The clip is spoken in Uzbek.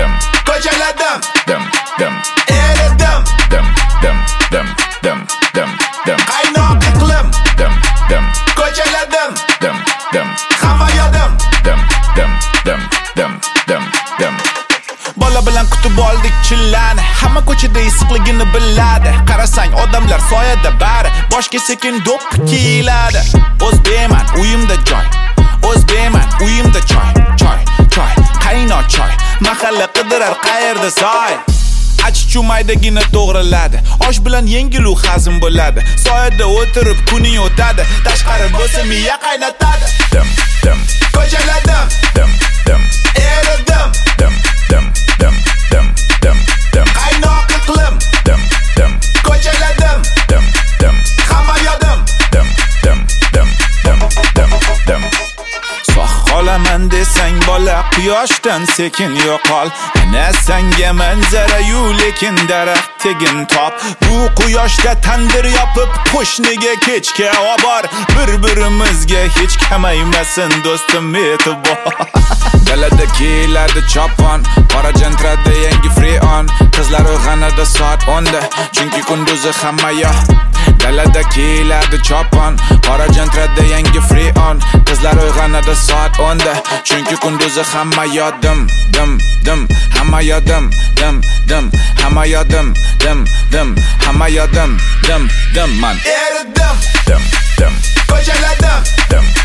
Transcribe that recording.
dim, ko'chaladim, dim, dim, eridim, dim, dim, dim, dim, dim, dim, qaynoq iqlim, dim, dim, ko'chaladim, dim, dim, hamma yodim. dim, dim, dim, dim, dim, dim. Bola bilan kutib oldik chillani, hamma ko'chada issiqligini biladi. Qarasang odamlar soyada bari, boshga sekin do'q kiyiladi. O'zbekman, uyimda joy. O'zbekman, uyimda choy, choy, choy, qaynoq choy. Mahalla qidirar qayerda soy. Achichu maydagina to'g'riladi. Osh bilan yengil u hazm bo'ladi. Soyada o'tirib kuning o'tadi. Tashqari bo'lsa miya qaynatadi. Dim, dim, Ko'chaladim, dim, dim, eridim, dim, dim, dim, dim, dim, dim, qaynoq iqlim, dim, dim, ko'chaladim, dim, dim, hamma yodim. dim, dim, dim, dim, dim, dim. Qolaman desang bola quyoshdan sekin yo'qol. Ana senga manzara-yu lekin daraxt tegin top. Bu quyoshda tandir yopib qo'shniga kechga obor. Bir-birimizga hech kamaymasin do'stim e'tibor. Dalada keladi chopon, qora jantrada yangi freon. Qizlar uyg'onadi soat 10da, chunki kunduzi hamma yoq. Dalada keladi chopon, qora jantrada yangi freon. Qizlar uyg'onadi soat 10da, chunki kunduzi hamma yodim, dim, dim, hamma yodim, dim, dim, hamma yodim, dim, dim, hamma yodim, dim, dim man. Eridim, Dim, dim, ko'chaladim, dim,